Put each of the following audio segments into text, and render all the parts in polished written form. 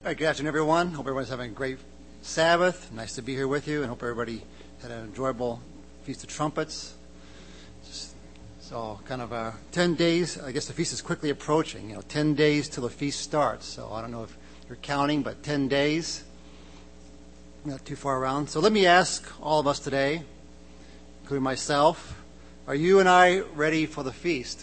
All right, good afternoon, everyone. Hope everyone's having a great Sabbath. Nice to be here with you, and hope everybody had an enjoyable Feast of Trumpets. So, kind of 10 days. I guess the feast is quickly approaching. 10 days till the feast starts. So, I don't know if you're counting, but 10 days. Not too far around. So, let me ask all of us today, including myself, are you and I ready for the feast?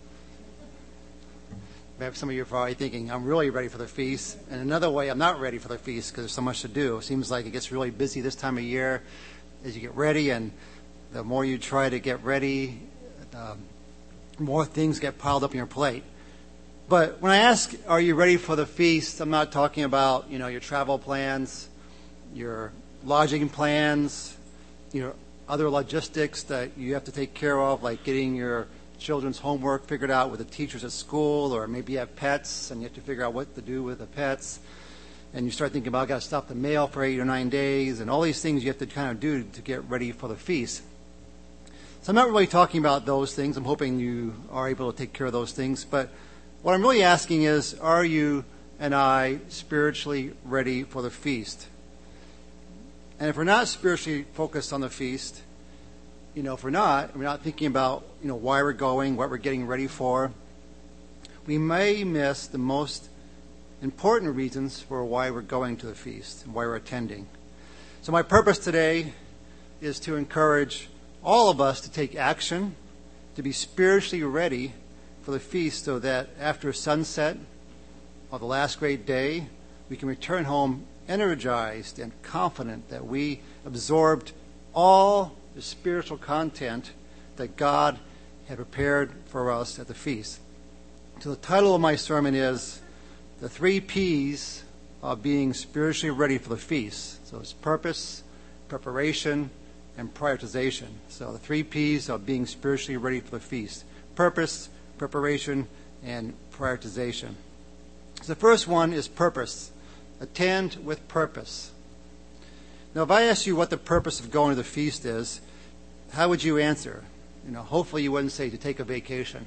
Maybe some of you are probably thinking, I'm really ready for the feast. And another way, I'm not ready for the feast because there's so much to do. It seems like it gets really busy this time of year as you get ready. And the more you try to get ready, more things get piled up on your plate. But when I ask, are you ready for the feast, I'm not talking about, your travel plans, your lodging plans, other logistics that you have to take care of, like getting your children's homework figured out with the teachers at school, or maybe you have pets and you have to figure out what to do with the pets. And you start thinking about, I've got to stop the mail for 8 or 9 days, and all these things you have to kind of do to get ready for the feast. So I'm not really talking about those things. I'm hoping you are able to take care of those things. But what I'm really asking is, are you and I spiritually ready for the feast? And if we're not spiritually focused on the feast, if we're not thinking about, why we're going, what we're getting ready for, we may miss the most important reasons for why we're going to the feast and why we're attending. So my purpose today is to encourage all of us to take action, to be spiritually ready for the feast so that after sunset of the last great day, we can return home energized and confident that we absorbed all the spiritual content that God had prepared for us at the feast. So the title of my sermon is The 3 P's of Being Spiritually Ready for the Feast. So it's purpose, preparation, and prioritization. So the 3 P's of being spiritually ready for the feast. Purpose, preparation, and prioritization. So the first one is purpose. Attend with purpose. Now, if I ask you what the purpose of going to the feast is, how would you answer? Hopefully you wouldn't say to take a vacation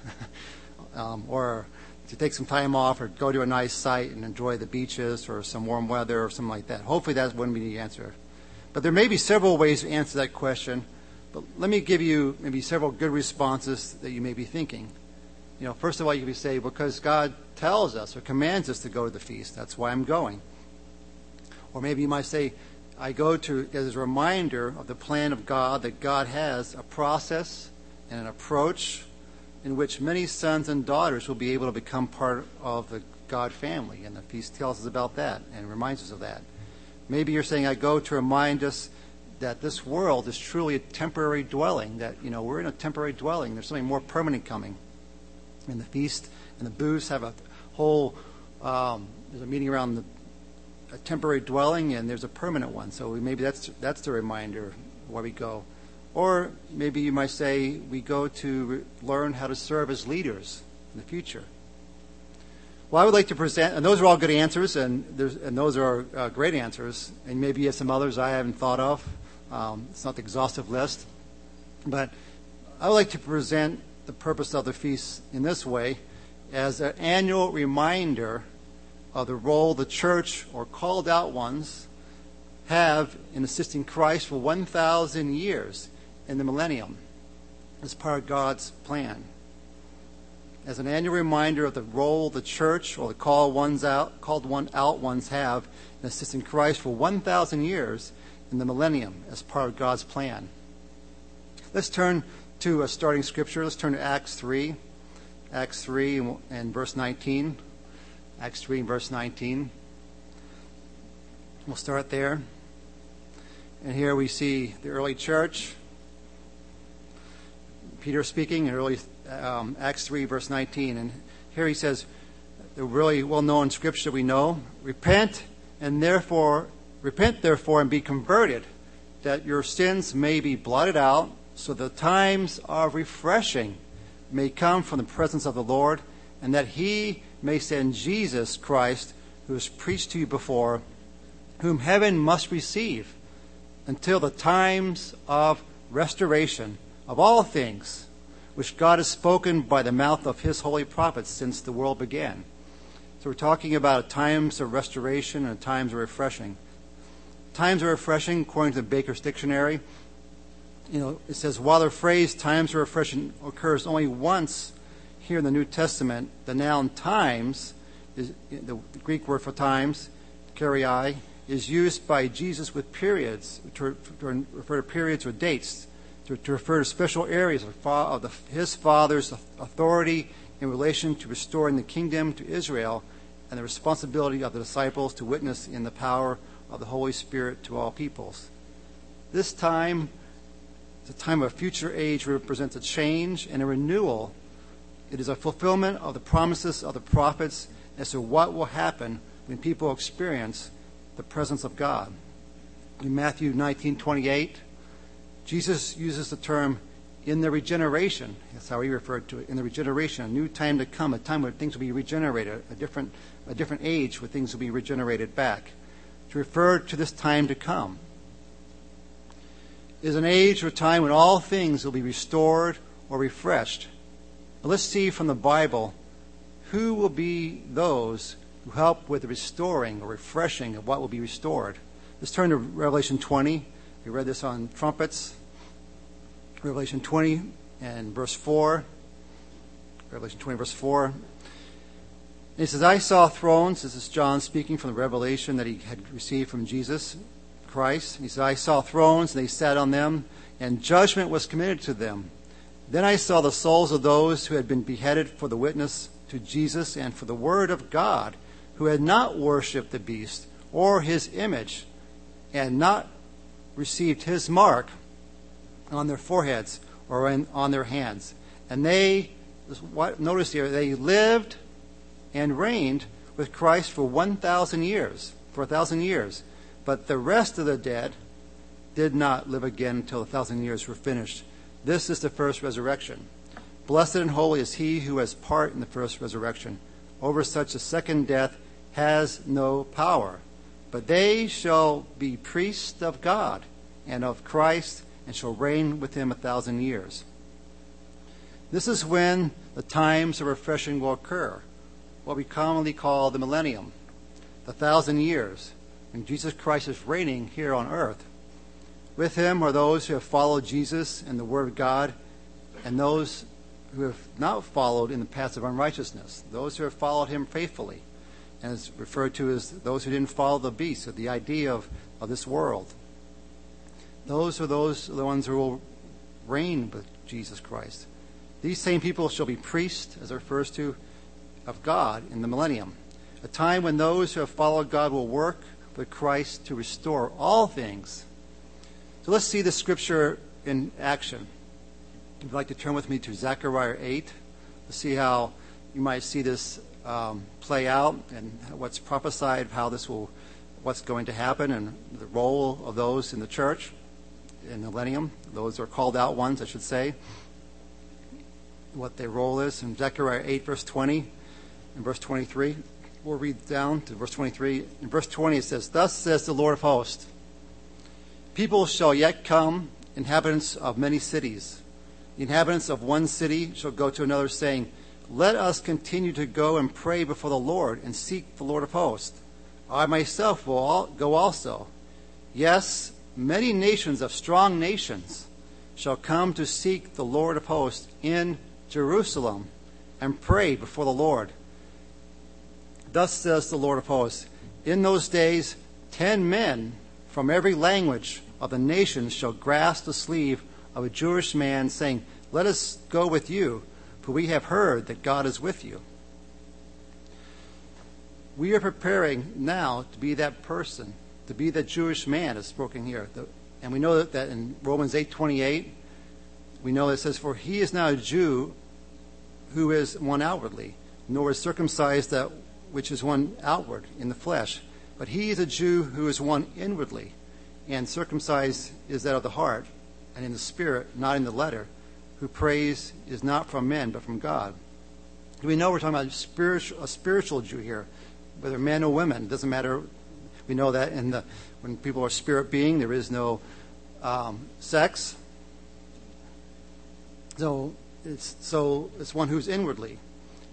or to take some time off or go to a nice site and enjoy the beaches or some warm weather or something like that. Hopefully that wouldn't be the answer. But there may be several ways to answer that question. But let me give you maybe several good responses that you may be thinking. First of all, you could say, because God tells us or commands us to go to the feast. That's why I'm going. Or maybe you might say, I go to as a reminder of the plan of God, that God has a process and an approach in which many sons and daughters will be able to become part of the God family. And the feast tells us about that and reminds us of that. Maybe you're saying, I go to remind us that this world is truly a temporary dwelling, that, we're in a temporary dwelling. There's something more permanent coming. And the feast and the booths have a whole, there's a meeting around a temporary dwelling, and there's a permanent one. So maybe that's the reminder why we go. Or maybe you might say we go to learn how to serve as leaders in the future. Well, I would like to present, and those are all good answers, and those are great answers. And maybe you have some others I haven't thought of. It's not the exhaustive list. But I would like to present the purpose of the feast in this way, as an annual reminder of the role the church or called out ones have in assisting Christ for 1,000 years in the millennium as part of God's plan. As an annual reminder of the role the church or the called out ones have in assisting Christ for 1,000 years in the millennium as part of God's plan. Let's turn to a starting scripture. Let's turn to Acts 3. Acts 3 and verse 19. Acts 3 and verse 19. We'll start there. And here we see the early church. Peter speaking in early Acts 3 verse 19. And here he says, the really well-known scripture we know, Repent therefore and be converted, that your sins may be blotted out, so the times of refreshing may come from the presence of the Lord, and that he may send Jesus Christ, who was preached to you before, whom heaven must receive, until the times of restoration of all things, which God has spoken by the mouth of his holy prophets since the world began. So we're talking about times of restoration and times of refreshing. Times of refreshing, according to the Baker's Dictionary, it says, while the phrase times of refreshing occurs only once here in the New Testament, the noun times, is the Greek word for times, karai, is used by Jesus with periods, to refer to periods or dates, to refer to special areas of his Father's authority in relation to restoring the kingdom to Israel and the responsibility of the disciples to witness in the power of the Holy Spirit to all peoples. This time, the time of a future age, represents a change and a renewal. It is a fulfillment of the promises of the prophets as to what will happen when people experience the presence of God. In Matthew 19:28, Jesus uses the term in the regeneration. That's how he referred to it, in the regeneration, a new time to come, a time where things will be regenerated, a different age where things will be regenerated back. To refer to this time to come. It is an age or time when all things will be restored or refreshed. Now let's see from the Bible who will be those who help with the restoring or refreshing of what will be restored. Let's turn to Revelation 20. We read this on trumpets. Revelation 20 and verse 4. Revelation 20 verse 4. And he says, I saw thrones. This is John speaking from the revelation that he had received from Jesus Christ. He said, I saw thrones, and they sat on them, and judgment was committed to them. Then I saw the souls of those who had been beheaded for the witness to Jesus and for the word of God, who had not worshipped the beast or his image, and not received his mark on their foreheads or on their hands. And they, notice here, they lived and reigned with Christ for 1,000 years, for 1,000 years. But the rest of the dead did not live again until 1,000 years were finished. This is the first resurrection. Blessed and holy is he who has part in the first resurrection. Over such a second death has no power. But they shall be priests of God and of Christ, and shall reign with him 1,000 years. This is when the times of refreshing will occur, what we commonly call the millennium, the 1,000 years, when Jesus Christ is reigning here on earth. With him are those who have followed Jesus and the Word of God, and those who have not followed in the paths of unrighteousness, those who have followed him faithfully, and is referred to as those who didn't follow the beast, or the idea of this world. Those are the ones who will reign with Jesus Christ. These same people shall be priests, as it refers to, of God in the millennium, a time when those who have followed God will work with Christ to restore all things. So let's see the scripture in action. If you'd like to turn with me to Zechariah 8, to see how you might see this play out and what's prophesied, what's going to happen, and the role of those in the church in the millennium. Those are called out ones, I should say. What their role is. In Zechariah 8, verse 20 and verse 23. We'll read down to verse 23. In verse 20 it says, Thus says the Lord of hosts, people shall yet come, inhabitants of many cities. The inhabitants of one city shall go to another, saying, Let us continue to go and pray before the Lord and seek the Lord of hosts. I myself will go also. Yes, many nations of strong nations shall come to seek the Lord of hosts in Jerusalem and pray before the Lord. Thus says the Lord of hosts, in those days 10 men from every language of the nations shall grasp the sleeve of a Jewish man, saying, Let us go with you, for we have heard that God is with you. We are preparing now to be that person, to be that Jewish man as spoken here. And we know that in Romans 8:28, we know it says, For he is not a Jew who is one outwardly, nor is circumcised that which is one outward in the flesh. But he is a Jew who is one inwardly, and circumcised is that of the heart, and in the spirit, not in the letter, who prays is not from men, but from God. We know we're talking about a spiritual Jew here, whether men or women, it doesn't matter. We know that when people are spirit being, there is no sex. So it's one who's inwardly.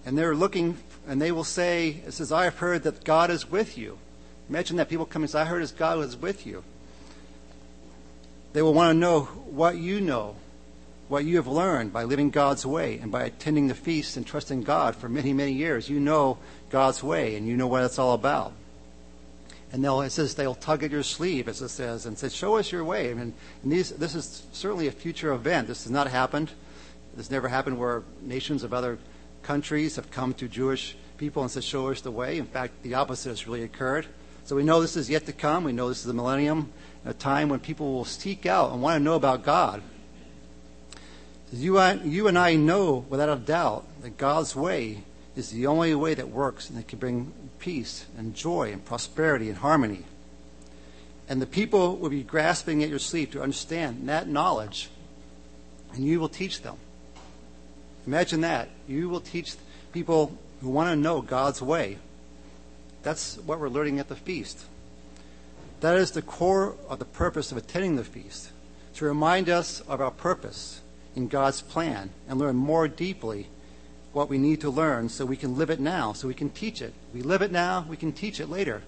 And they're looking, and they will say, it says, I have heard that God is with you. Imagine that people come and say, I heard that God is with you. They will want to know, what you have learned by living God's way and by attending the feast and trusting God for many, many years. You know God's way, and you know what it's all about. And it says they'll tug at your sleeve, as it says, and say, show us your way. I mean, this is certainly a future event. This has not happened. This never happened where nations of other countries have come to Jewish people and said, show us the way. In fact, the opposite has really occurred. So we know this is yet to come. We know this is the millennium, a time when people will seek out and want to know about God. You and I know without a doubt that God's way is the only way that works and that can bring peace and joy and prosperity and harmony. And the people will be grasping at your sleeve to understand that knowledge, and you will teach them. Imagine that. You will teach people who want to know God's way. That's what we're learning at the feast. That is the core of the purpose of attending the feast, to remind us of our purpose in God's plan and learn more deeply what we need to learn so we can live it now, so we can teach it. We live it now, we can teach it later.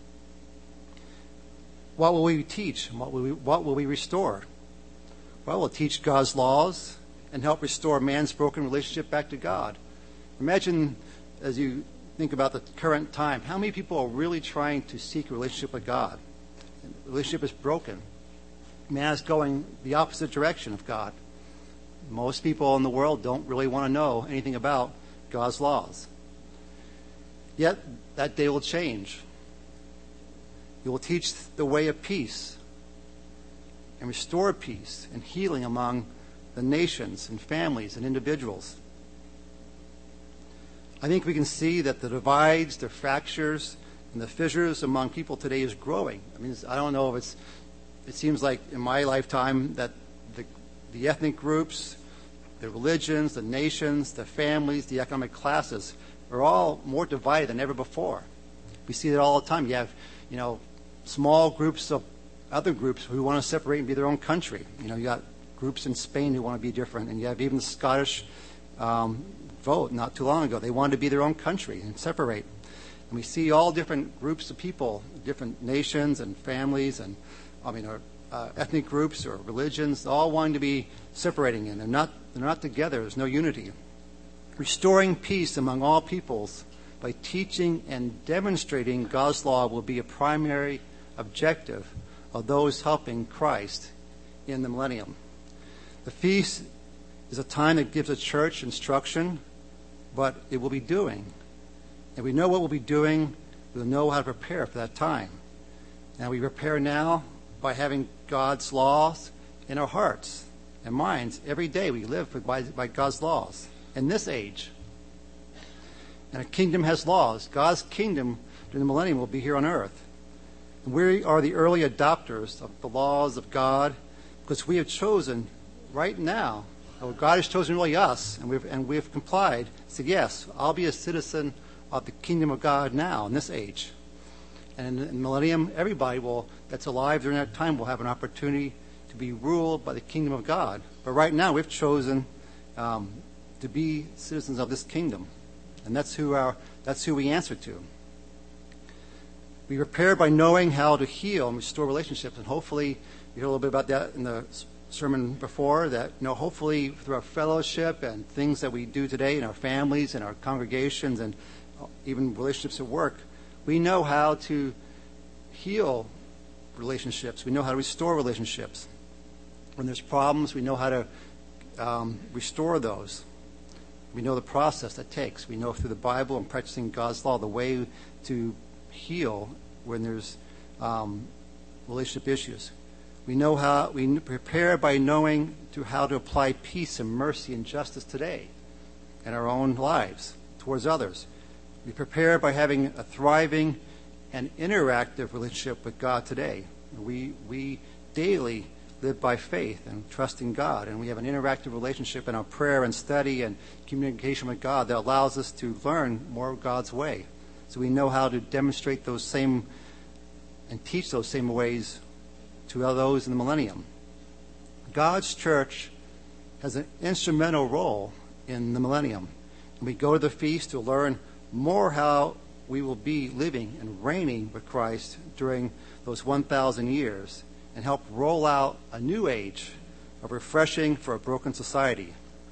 What will we teach? What will we restore? Well, we'll teach God's laws and help restore man's broken relationship back to God. Imagine, as you think about the current time, how many people are really trying to seek a relationship with God? The relationship is broken. Man is going the opposite direction of God. Most people in the world don't really want to know anything about God's laws. Yet, that day will change. You will teach the way of peace and restore peace and healing among the nations and families and individuals. I think we can see that the divides, the fractures, and the fissures among people today is growing. I mean, I don't know if it seems like in my lifetime that the ethnic groups, the religions, the nations, the families, the economic classes are all more divided than ever before. We see that all the time. You have, small groups of other groups who want to separate and be their own country. You got groups in Spain who want to be different, and you have even the Scottish vote not too long ago. They wanted to be their own country and separate. And we see all different groups of people, different nations and families, and ethnic groups or religions, all wanting to be separating, and they're not together. There's no unity. Restoring peace among all peoples by teaching and demonstrating God's law will be a primary objective of those helping Christ in the millennium. The feast is a time that gives the church instruction, but it will be doing. And we know what we'll be doing. We'll know how to prepare for that time. Now we prepare now by having God's laws in our hearts and minds. Every day we live by God's laws. In this age, and a kingdom has laws. God's kingdom during the millennium will be here on earth. And we are the early adopters of the laws of God because we have chosen right now, God has chosen really us, and we have complied. Said, yes, I'll be a citizen of the kingdom of God now in this age. And in the millennium, everybody that's alive during that time will have an opportunity to be ruled by the kingdom of God. But right now, we've chosen to be citizens of this kingdom, and that's who we answer to. We prepare by knowing how to heal and restore relationships, and hopefully you heard a little bit about that in the sermon before. That hopefully through our fellowship and things that we do today in our families and our congregations and even relationships at work, we know how to heal relationships. We know how to restore relationships. When there's problems, we know how to restore those. We know the process that takes. We know through the Bible and practicing God's law the way to heal when there's relationship issues. We know how we prepare by knowing how to apply peace and mercy and justice today in our own lives towards others. We prepare by having a thriving and interactive relationship with God today. We daily live by faith and trust in God, and we have an interactive relationship in our prayer and study and communication with God that allows us to learn more of God's way. So we know how to demonstrate those same and teach those same ways to those in the millennium. God's church has an instrumental role in the millennium. We go to the feast to learn more how we will be living and reigning with Christ during those 1,000 years and help roll out a new age of refreshing for a broken society.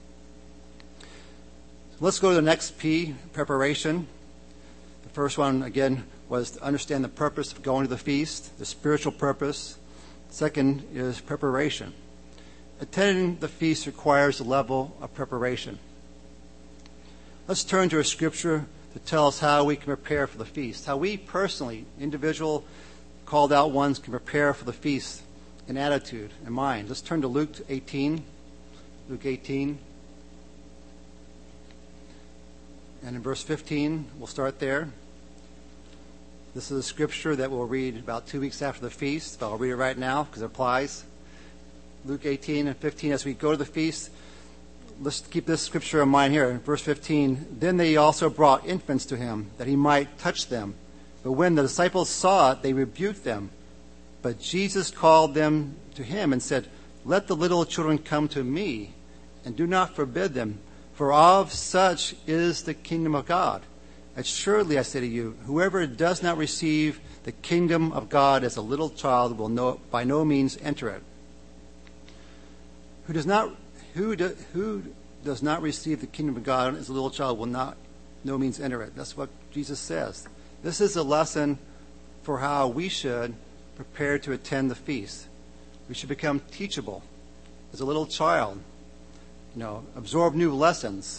Let's go to the next P, preparation. The first one, again, was to understand the purpose of going to the feast, the spiritual purpose. Second is preparation. Attending the feast requires a level of preparation. Let's turn to a scripture to tell us how we can prepare for the feast, how we personally, individual, called out ones, can prepare for the feast in attitude and mind. Let's turn to Luke 18. Luke 18. And in verse 15, we'll start there. This is a scripture that we'll read about 2 weeks after the feast, but I'll read it right now because it applies. Luke 18 and 15, as we go to the feast, let's keep this scripture in mind here. In verse 15, then they also brought infants to him, that he might touch them. But when the disciples saw it, they rebuked them. But Jesus called them to him and said, let the little children come to me, and do not forbid them, for of such is the kingdom of God. Assuredly, I say to you, whoever does not receive the kingdom of God as a little child will by no means enter it. Who does not receive the kingdom of God as a little child will no means enter it. That's what Jesus says. This is a lesson for how we should prepare to attend the feast. We should become teachable as a little child. Absorb new lessons.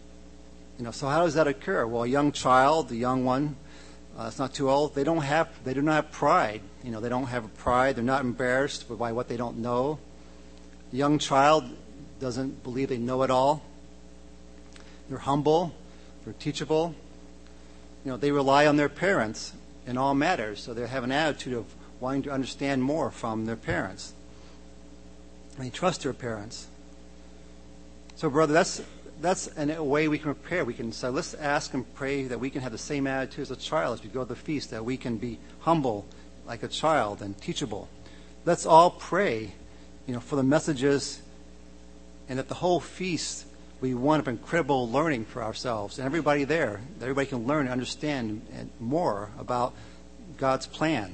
So how does that occur? Well, a young child, the young one, it's not too old. They do not have pride. They don't have a pride. They're not embarrassed by what they don't know. A young child doesn't believe they know it all. They're humble. They're teachable. They rely on their parents in all matters. So they have an attitude of wanting to understand more from their parents. They trust their parents. So, brother, that's a way we can prepare. We can say, let's ask and pray that we can have the same attitude as a child as we go to the feast, that we can be humble like a child and teachable. Let's all pray, for the messages, and at the whole feast we want incredible learning for ourselves and everybody there. Everybody can learn and understand more about God's plan.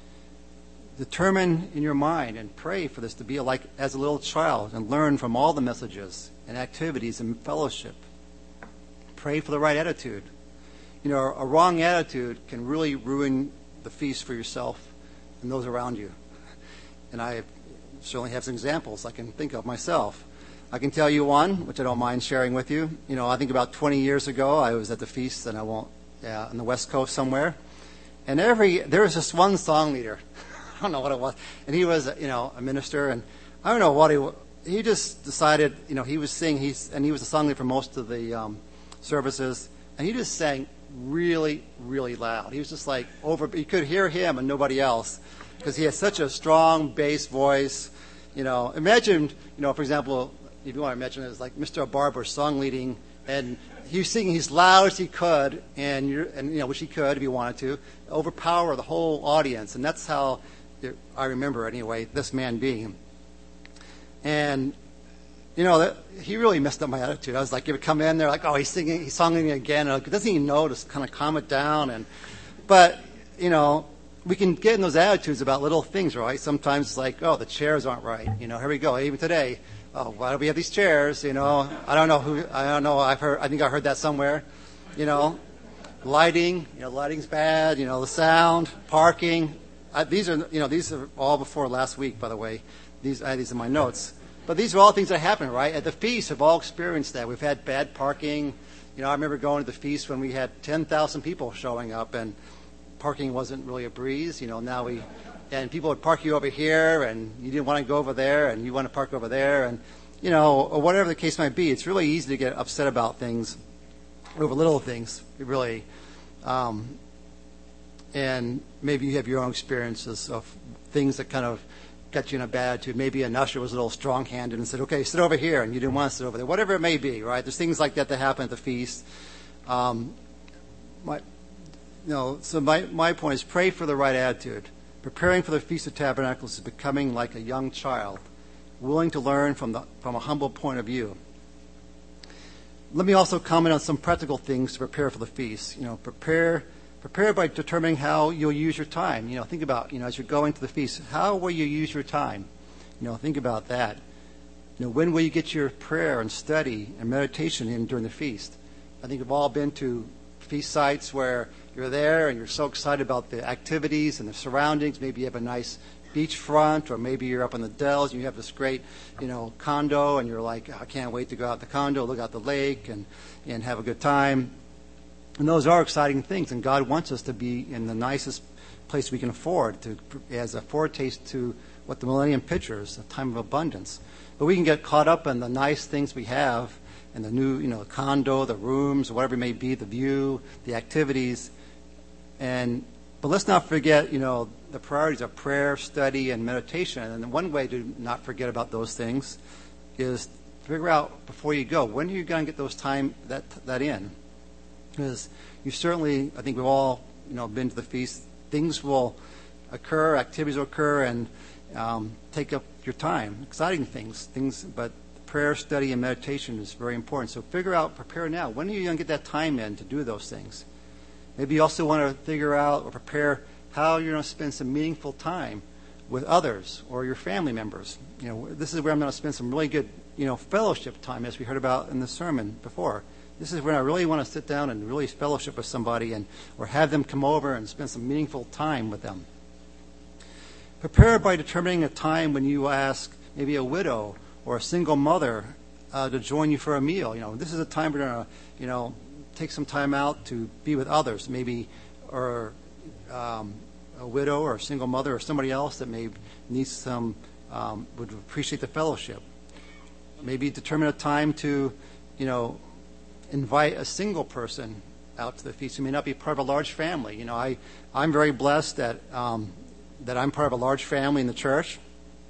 Determine in your mind and pray for this to be like as a little child and learn from all the messages and activities and fellowship. Pray for the right attitude. A wrong attitude can really ruin the feast for yourself and those around you. And I certainly have some examples I can think of myself. I can tell you one, which I don't mind sharing with you. I think about 20 years ago, I was at the feast, and on the West Coast somewhere. And there was just one song leader. I don't know what it was. And he was, a minister, and I don't know what he just decided, he was singing, and he was a song leader for most of the services, and he just sang really, really loud. He was just like you could hear him and nobody else, because he has such a strong bass voice. Imagine, for example, if you want to imagine it as like Mr. Barber song leading, and he was singing as loud as he could, which he could if he wanted to, overpower the whole audience. And that's how I remember, anyway, this man being. And, he really messed up my attitude. I was like, he would come in there like, oh, he's singing again. Like, doesn't he know to kind of calm it down? But we can get in those attitudes about little things, right? Sometimes it's like, oh, the chairs aren't right. Here we go. Even today, oh, why do we have these chairs? I don't know. I think I heard that somewhere. Lighting, lighting's bad. The sound, parking. These are all before last week, by the way. I had these in my notes. But these are all things that happen, right? At the feast, we've all experienced that. We've had bad parking. I remember going to the feast when we had 10,000 people showing up, and parking wasn't really a breeze. And people would park you over here, and you didn't want to go over there, and you want to park over there, and or whatever the case might be. It's really easy to get upset about things, over little things, really. And maybe you have your own experiences of things that kind of got you in a bad attitude. Maybe an usher was a little strong-handed and said, okay, sit over here, and you didn't want to sit over there. Whatever it may be, right? There's things like that happen at the feast. So my point is, pray for the right attitude. Preparing for the Feast of Tabernacles is becoming like a young child, willing to learn from a humble point of view. Let me also comment on some practical things to prepare for the feast. Prepare by determining how you'll use your time. Think about, as you're going to the feast, how will you use your time? Think about that. When will you get your prayer and study and meditation in during the feast? I think we've all been to feast sites where you're there and you're so excited about the activities and the surroundings. Maybe you have a nice beachfront, or maybe you're up in the Dells and you have this great, condo, and you're like, I can't wait to go out the condo, look out the lake, and have a good time. And those are exciting things, and God wants us to be in the nicest place we can afford as a foretaste to what the millennium pictures, a time of abundance. But we can get caught up in the nice things we have, and the new, condo, the rooms, whatever it may be, the view, the activities, but let's not forget, the priorities of prayer, study, and meditation. And one way to not forget about those things is figure out before you go, when are you going to get those time that in? Because you certainly, I think we've all, been to the feast. Things will occur, activities will occur, and take up your time. Exciting things, but prayer, study, and meditation is very important. So prepare now. When are you going to get that time in to do those things? Maybe you also want to figure out or prepare how you're going to spend some meaningful time with others or your family members. This is where I'm going to spend some really good, fellowship time, as we heard about in the sermon before. This is when I really want to sit down and really fellowship with somebody or have them come over and spend some meaningful time with them. Prepare by determining a time when you ask maybe a widow or a single mother to join you for a meal. This is a time we're going to, take some time out to be with others, maybe, or a widow or a single mother or somebody else that may need would appreciate the fellowship. Maybe determine a time to, invite a single person out to the feast who may not be part of a large family. I'm very blessed that I'm part of a large family in the church.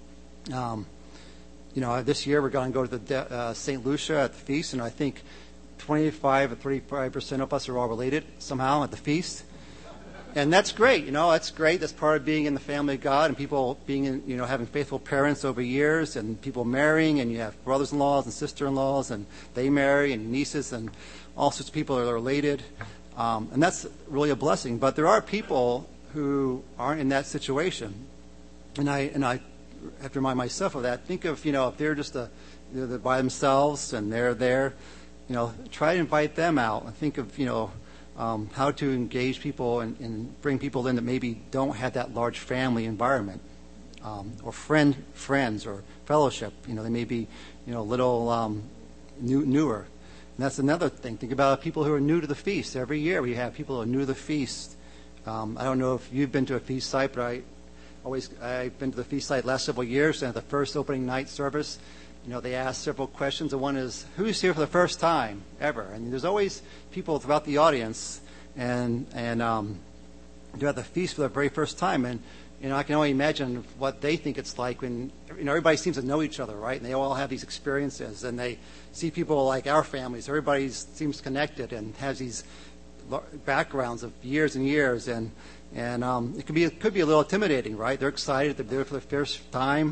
This year we're going to go to the St. Lucia at the feast, and I think 25 or 35% of us are all related somehow at the feast. And that's great, that's great. That's part of being in the family of God, and people being in, having faithful parents over years, and people marrying, and you have brothers-in-laws and sister-in-laws, and they marry, and nieces, and all sorts of people are related. And that's really a blessing. But there are people who aren't in that situation. And I have to remind myself of that. Think of, if they're just they're by themselves and they're there, try to invite them out and think of, how to engage people and bring people in that maybe don't have that large family environment, or friends or fellowship. They may be, a little newer. And that's another thing. Think about people who are new to the feast. Every year we have people who are new to the feast. I don't know if you've been to a feast site, but I've been to the feast site last several years, and at the first opening night service, they ask several questions. And one is, who's here for the first time ever? And there's always people throughout the audience, and they're at the feast for the very first time. And I can only imagine what they think it's like when everybody seems to know each other, right? And they all have these experiences, and they see people like our families. Everybody seems connected and has these backgrounds of years and years, and it could be a little intimidating, right? They're excited, they're there for the first time,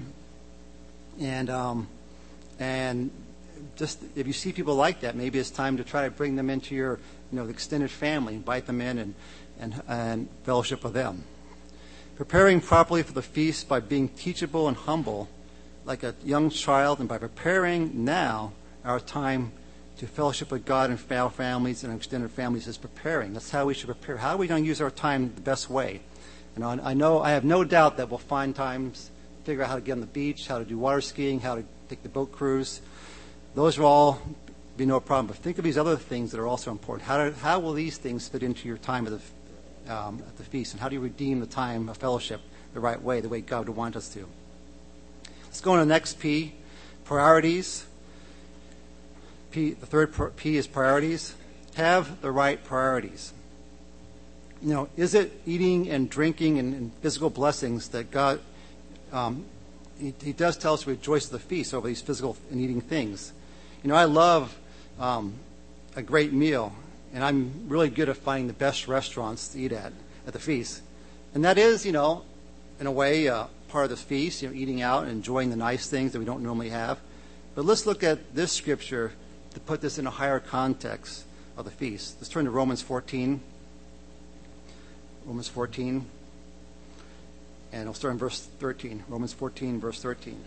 and just if you see people like that, maybe it's time to try to bring them into your extended family, invite them in and fellowship with them. Preparing properly for the feast by being teachable and humble like a young child, and by preparing now our time to fellowship with God and our families and our extended families is preparing. That's how we should prepare. How are we going to use our time the best way? And I have no doubt that we'll find times to figure out how to get on the beach, how to do water skiing, how to take the boat cruise. Those will all be no problem. But think of these other things that are also important. How will these things fit into your time at the feast? And how do you redeem the time of fellowship the right way, the way God would want us to? Let's go on to the next P, priorities. The third P is priorities. Have the right priorities. Is it eating and drinking and physical blessings that God, he does tell us to rejoice at the feast over these physical and eating things. I love a great meal, and I'm really good at finding the best restaurants to eat at the feast. And that is, in a way, part of the feast, eating out and enjoying the nice things that we don't normally have. But let's look at this scripture to put this in a higher context of the feast. Let's turn to Romans 14. Romans 14. And I'll start in verse 13. Romans 14, verse 13.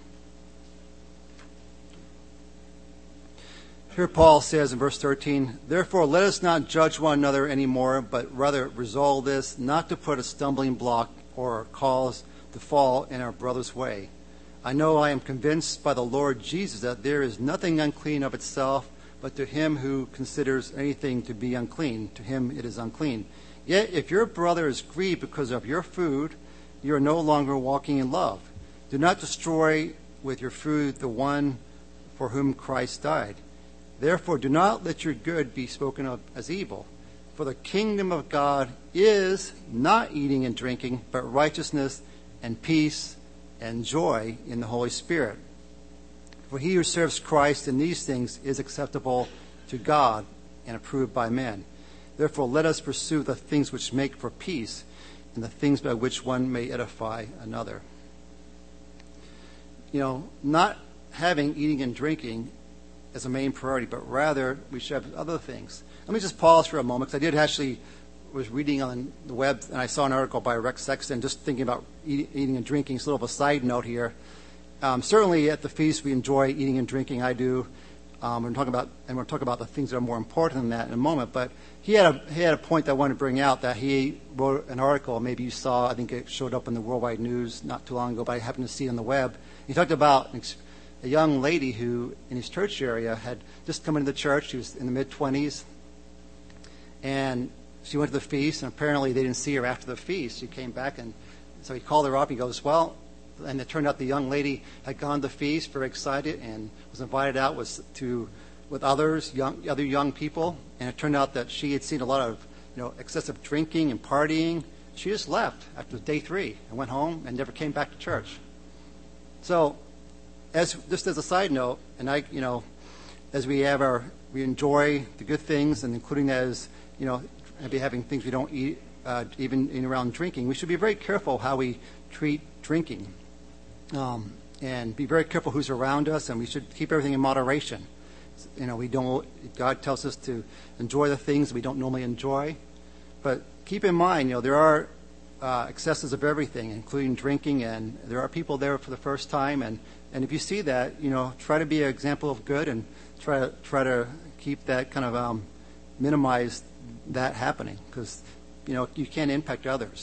Here Paul says in verse 13, "Therefore let us not judge one another anymore, but rather resolve this, not to put a stumbling block or cause to fall in our brother's way. I know I am convinced by the Lord Jesus that there is nothing unclean of itself, but to him who considers anything to be unclean, to him it is unclean. Yet if your brother is grieved because of your food, you are no longer walking in love. Do not destroy with your food the one for whom Christ died. Therefore, do not let your good be spoken of as evil. For the kingdom of God is not eating and drinking, but righteousness and peace and joy in the Holy Spirit. For he who serves Christ in these things is acceptable to God and approved by men. Therefore, let us pursue the things which make for peace and the things by which one may edify another." Not having eating and drinking as a main priority, but rather we should have other things. Let me just pause for a moment, because I was reading on the web and I saw an article by Rex Sexton just thinking about eating and drinking. It's a little of a side note here. Certainly at the feast we enjoy eating and drinking. I do. We're going to talk about the things that are more important than that in a moment. But he had a point that I wanted to bring out, that he wrote an article. Maybe you saw. I think it showed up in the Worldwide News not too long ago, but I happened to see it on the web. He talked about a young lady who, in his church area, had just come into the church. She was in the mid-20s, and she went to the feast, and apparently they didn't see her after the feast. She came back, and so he called her up. He goes, "Well," and it turned out the young lady had gone to the feast, very excited, and was invited out with other young people. And it turned out that she had seen a lot of excessive drinking and partying. She just left after day 3 and went home and never came back to church. So, just as a side note, and as we enjoy the good things, and including that as maybe having things we don't eat, even in around drinking, we should be very careful how we treat drinking, and be very careful who's around us, and we should keep everything in moderation. God tells us to enjoy the things we don't normally enjoy, but keep in mind, there are excesses of everything, including drinking, and there are people there for the first time, and if you see that, try to be an example of good, and try to keep that kind of minimize that happening, because you can't impact others.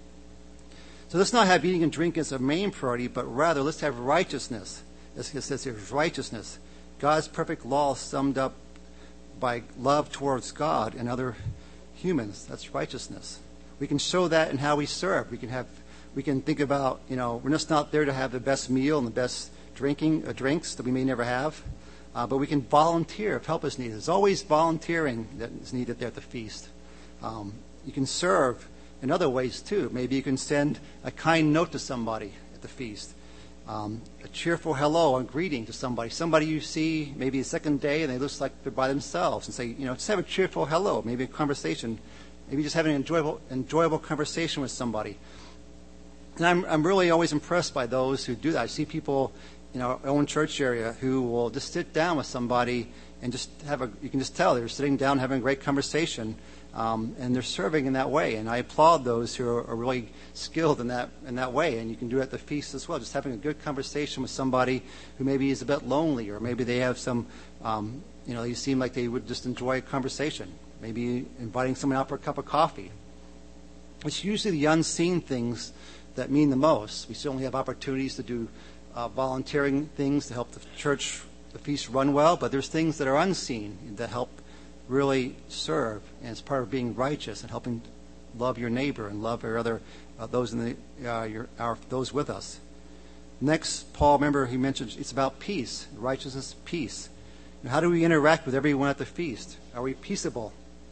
So let's not have eating and drinking as a main priority, but rather let's have righteousness. As it says here, righteousness. God's perfect law summed up by love towards God and other humans. That's righteousness. We can show that in how we serve. We can think about, we're just not there to have the best meal and the best drinks that we may never have, but we can volunteer if help is needed. There's always volunteering that is needed there at the feast. You can serve in other ways too. Maybe you can send a kind note to somebody at the feast, a cheerful hello, a greeting to somebody you see maybe the second day and they look like they're by themselves, and say, just have a cheerful hello, maybe a conversation, maybe just having an enjoyable conversation with somebody. And I'm really always impressed by those who do that. I see people in our own church area who will just sit down with somebody and just you can just tell they're sitting down having a great conversation, and they're serving in that way. And I applaud those who are really skilled in that way. And you can do it at the feast as well, just having a good conversation with somebody who maybe is a bit lonely, or maybe they have some, you seem like they would just enjoy a conversation. Maybe inviting someone out for a cup of coffee. It's usually the unseen things that mean the most. We certainly have opportunities to do volunteering things to help the feast run well, but there's things that are unseen that help really serve, and it's part of being righteous and helping love your neighbor and love your other those those with us. Next, Paul, remember he mentioned it's about peace, righteousness, peace. Now, how do we interact with everyone at the feast? Are we peaceable?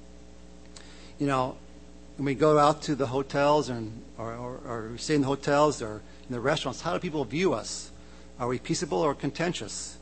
When we go out to the hotels or we stay in the hotels or in the restaurants, how do people view us? Are we peaceable or contentious?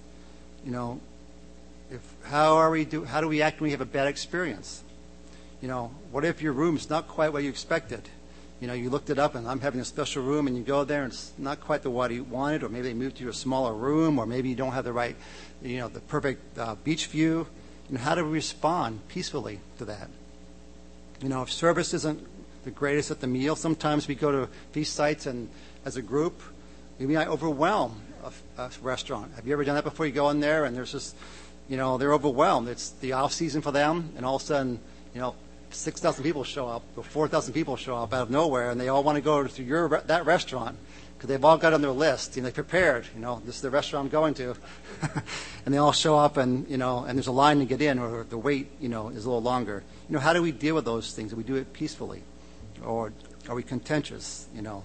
How do we act when we have a bad experience? What if your room's not quite what you expected? You looked it up and I'm having a special room, and you go there and it's not quite what you wanted, or maybe they moved you to a smaller room, or maybe you don't have the right, the perfect beach view. how do we respond peacefully to that? If service isn't the greatest at the meal, sometimes we go to feast sites and as a group, we might overwhelm a restaurant. Have you ever done that before? You go in there and there's just, they're overwhelmed. It's the off season for them, and all of a sudden, 6,000 people show up, or 4,000 people show up out of nowhere, and they all want to go to that restaurant because they've all got on their list. They prepared. This is the restaurant I'm going to, and they all show up, and and there's a line to get in, or the wait, is a little longer. How do we deal with those things? Do we do it peacefully, or are we contentious?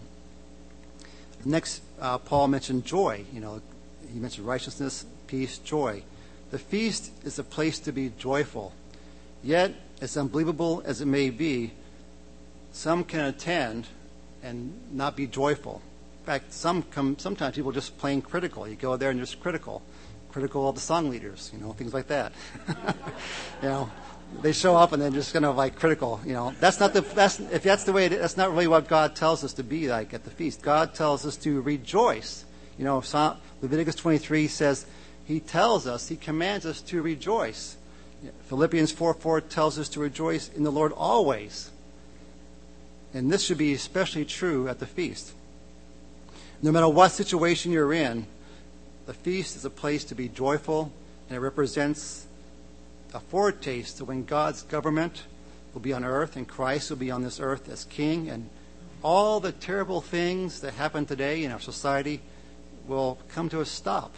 Next, Paul mentioned joy. He mentioned righteousness, peace, joy. The feast is a place to be joyful. Yet, as unbelievable as it may be, some can attend and not be joyful. In fact, sometimes people are just plain critical. You go there and just critical of the song leaders, things like that. They show up and they're just kind of like critical. If that's the way it is, that's not really what God tells us to be like at the feast. God tells us to rejoice. Leviticus 23 says He commands us to rejoice. Philippians 4:4 tells us to rejoice in the Lord always. And this should be especially true at the feast. No matter what situation you're in, the feast is a place to be joyful, and it represents a foretaste of when God's government will be on earth and Christ will be on this earth as king, and all the terrible things that happen today in our society will come to a stop.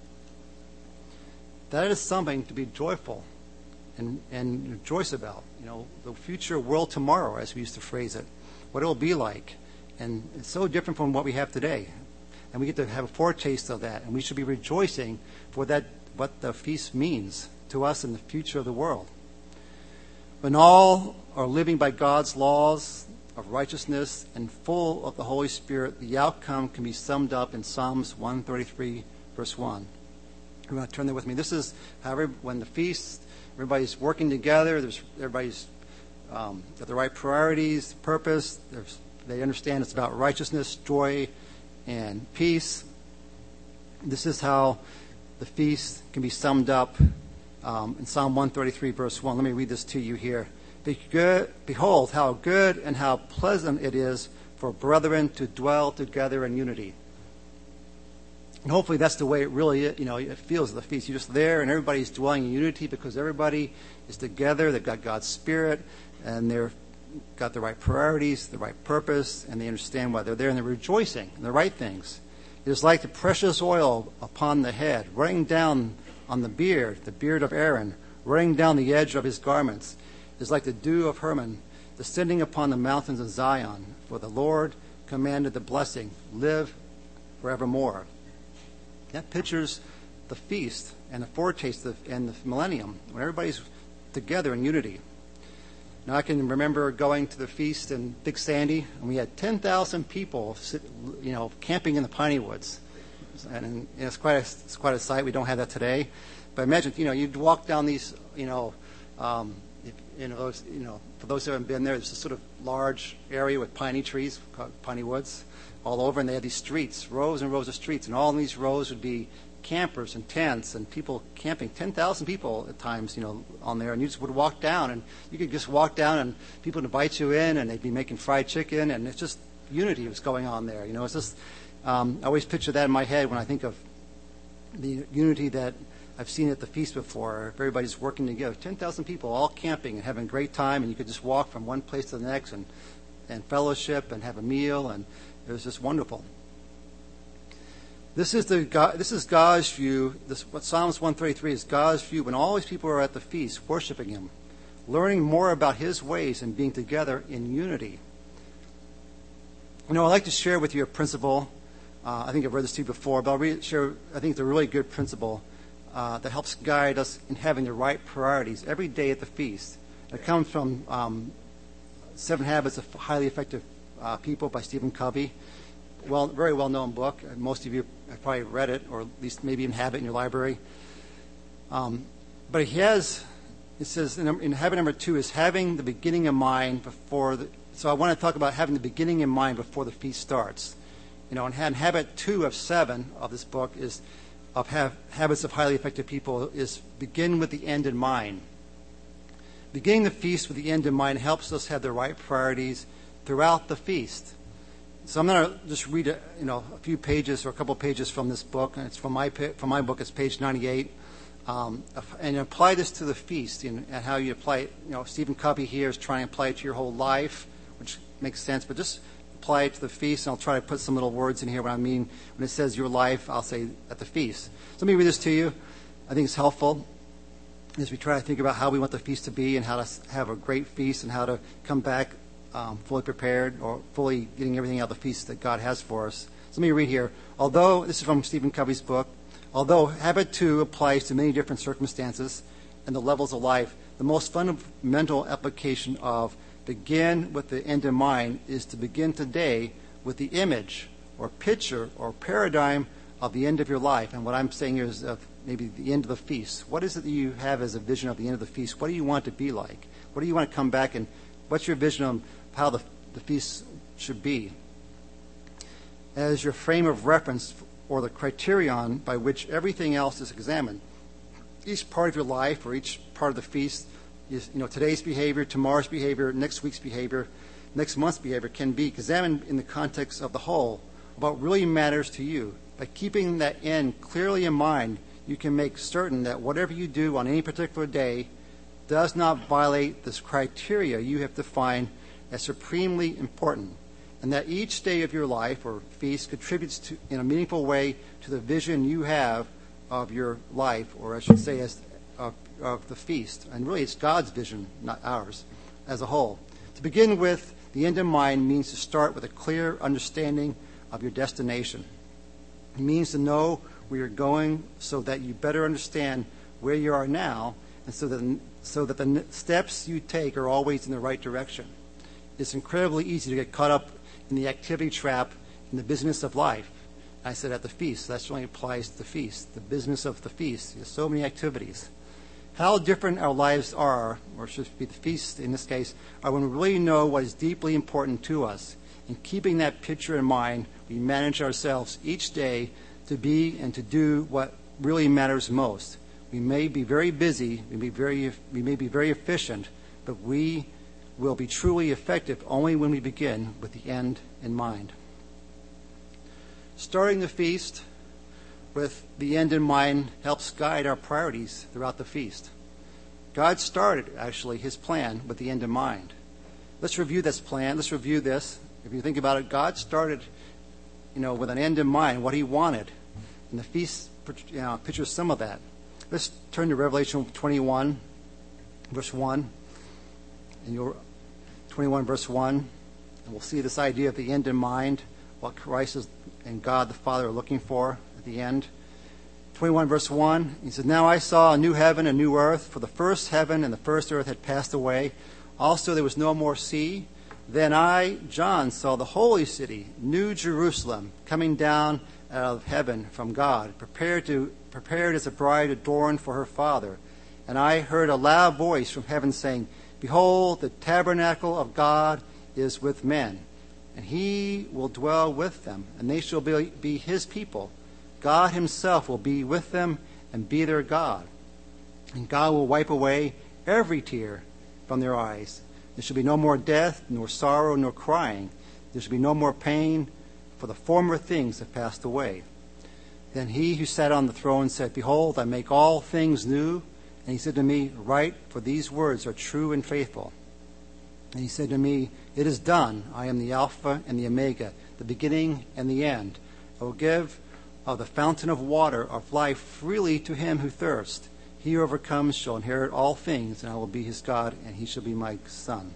That is something to be joyful and rejoice about. The future world tomorrow, as we used to phrase it, what it will be like. And it's so different from what we have today. And we get to have a foretaste of that. And we should be rejoicing for that, what the feast means to us in the future of the world. When all are living by God's laws of righteousness and full of the Holy Spirit, the outcome can be summed up in Psalms 133, verse 1. You want to turn there with me? This is how when the feast, everybody's working together. Everybody's got the right priorities, purpose. They understand it's about righteousness, joy, and peace. This is how the feast can be summed up in Psalm 133, verse 1. Let me read this to you here. Behold, how good and how pleasant it is for brethren to dwell together in unity. And hopefully that's the way it really is, it feels at the feast. You're just there and everybody's dwelling in unity because everybody is together. They've got God's Spirit and they've got the right priorities, the right purpose, and they understand why they're there and they're rejoicing in the right things. It is like the precious oil upon the head, running down on the beard of Aaron, running down the edge of his garments. It is like the dew of Hermon, descending upon the mountains of Zion. For the Lord commanded the blessing, live forevermore. That pictures the feast and the foretaste and the millennium, when everybody's together in unity. Now, I can remember going to the feast in Big Sandy, and we had 10,000 people, camping in the piney woods, and it's quite a sight. We don't have that today, but imagine, you'd walk down these, for those who haven't been there, there's a sort of large area with piney trees, called piney woods, all over, and they had these streets, rows and rows of streets, and all in these rows would be campers and tents and people camping, 10,000 people at times, on there, and you just would walk down, and you could just walk down, and people would invite you in, and they'd be making fried chicken, and it's just unity was going on there. It's just, I always picture that in my head when I think of the unity that I've seen at the feast before. Everybody's working together, 10,000 people all camping and having a great time, and you could just walk from one place to the next and fellowship and have a meal, and it was just wonderful. This is God's view. What Psalms 133 is God's view when all these people are at the feast worshiping Him, learning more about His ways and being together in unity. I'd like to share with you a principle. I think I've read this to you before, but I think it's a really good principle that helps guide us in having the right priorities every day at the feast. It comes from 7 Habits of Highly Effective People by Stephen Covey. Very well-known book. Most of you have probably read it, or at least maybe even have it in your library. But it says in habit number 2 is having the beginning in mind before so I want to talk about having the beginning in mind before the feast starts. And habit 2 of 7 of this book is of habits of highly effective people is begin with the end in mind. Beginning the feast with the end in mind helps us have the right priorities throughout the feast. So I'm going to just read a few pages or a couple pages from this book, and it's from my book. It's page 98, and apply this to the feast and how you apply it. Stephen Covey here is trying to apply it to your whole life, which makes sense, but just apply it to the feast, and I'll try to put some little words in here what I mean when it says your life. I'll say at the feast. So let me read this to you. I think it's helpful as we try to think about how we want the feast to be and how to have a great feast and how to come back fully prepared or fully getting everything out of the feast that God has for us. So let me read here. Although, this is from Stephen Covey's book, although habit 2 applies to many different circumstances and the levels of life, the most fundamental application of begin with the end in mind is to begin today with the image or picture or paradigm of the end of your life. And what I'm saying here is maybe the end of the feast. What is it that you have as a vision of the end of the feast? What do you want it to be like? What do you want to come back and what's your vision of how the feast should be? As your frame of reference or the criterion by which everything else is examined. Each part of your life or each part of the feast is, today's behavior, tomorrow's behavior, next week's behavior, next month's behavior can be examined in the context of the whole, of what really matters to you. By keeping that end clearly in mind, you can make certain that whatever you do on any particular day does not violate this criteria you have defined as supremely important, and that each day of your life or feast contributes to, in a meaningful way, to the vision you have of your life, or I should say of the feast. And really it's God's vision, not ours, as a whole. To begin with the end in mind means to start with a clear understanding of your destination. It means to know where you're going so that you better understand where you are now, and so that the steps you take are always in the right direction. It's incredibly easy to get caught up in the activity trap in the business of life. I said at the feast. That only applies to the feast, the business of the feast. There's so many activities. How different our lives are, or should be the feast in this case, are when we really know what is deeply important to us. In keeping that picture in mind, we manage ourselves each day to be and to do what really matters most. We may be very busy, we may be very efficient, but we will be truly effective only when we begin with the end in mind. Starting the feast with the end in mind helps guide our priorities throughout the feast. God started, actually, his plan with the end in mind. Let's review this plan. Let's review this. If you think about it, God started, with an end in mind, what he wanted. And the feast pictures some of that. Let's turn to Revelation 21, verse 1. And 21, verse 1. And we'll see this idea of the end in mind, what Christ and God the Father are looking for at the end. 21, verse 1. He says, "Now I saw a new heaven and new earth, for the first heaven and the first earth had passed away. Also there was no more sea. Then I, John, saw the holy city, New Jerusalem, coming down out of heaven from God, prepared as a bride adorned for her father. And I heard a loud voice from heaven saying, Behold, the tabernacle of God is with men, and he will dwell with them, and they shall be his people. God himself will be with them and be their God. And God will wipe away every tear from their eyes. There shall be no more death, nor sorrow, nor crying. There shall be no more pain, for the former things have passed away. Then he who sat on the throne said, Behold, I make all things new. And he said to me, Write, for these words are true and faithful. And he said to me, It is done. I am the Alpha and the Omega, the beginning and the end. I will give of the fountain of water of life freely to him who thirsts. He who overcomes shall inherit all things, and I will be his God, and he shall be my son."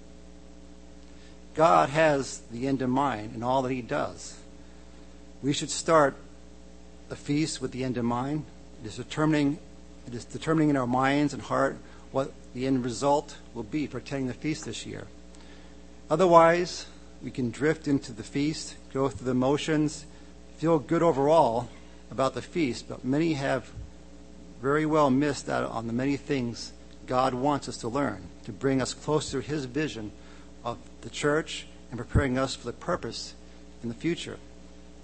God has the end in mind in all that he does. We should start the feast with the end in mind. It is determining in our minds and heart what the end result will be for attending the feast this year. Otherwise, we can drift into the feast, go through the motions, feel good overall about the feast, but many have very well missed out on the many things God wants us to learn to bring us closer to his vision of the church and preparing us for the purpose in the future.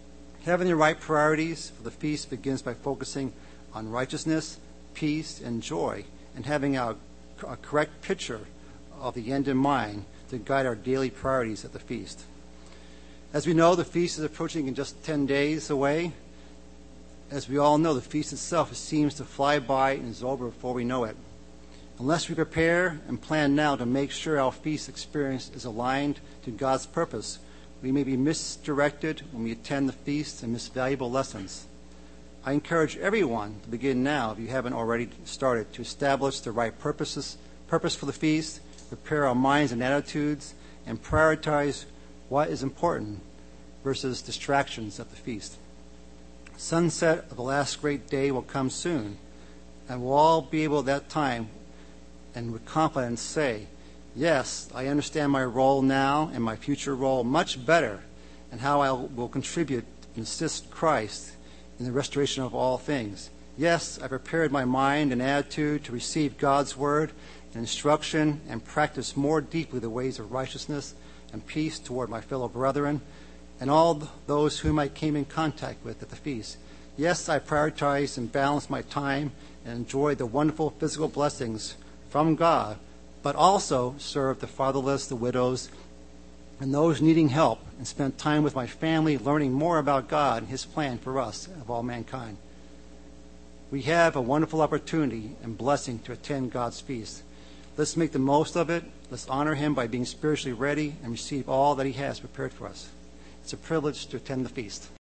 Having the right priorities for the feast begins by focusing on righteousness, peace, and joy, and having a correct picture of the end in mind to guide our daily priorities at the feast. As we know, the feast is approaching in just 10 days away. As we all know, the feast itself seems to fly by and is over before we know it. Unless we prepare and plan now to make sure our feast experience is aligned to God's purpose, we may be misdirected when we attend the feast and miss valuable lessons. I encourage everyone to begin now, if you haven't already started, to establish the right purpose for the feast, prepare our minds and attitudes, and prioritize what is important versus distractions at the feast. Sunset of the last great day will come soon, and we'll all be able at that time and with confidence say, yes, I understand my role now and my future role much better, and how I will contribute and assist Christ in the restoration of all things. Yes, I prepared my mind and attitude to receive God's word and instruction and practice more deeply the ways of righteousness and peace toward my fellow brethren and all those whom I came in contact with at the feast. Yes, I prioritized and balanced my time and enjoyed the wonderful physical blessings from God, but also served the fatherless, the widows, and those needing help, and spent time with my family learning more about God and his plan for us of all mankind. We have a wonderful opportunity and blessing to attend God's feast. Let's make the most of it. Let's honor him by being spiritually ready and receive all that he has prepared for us. It's a privilege to attend the feast.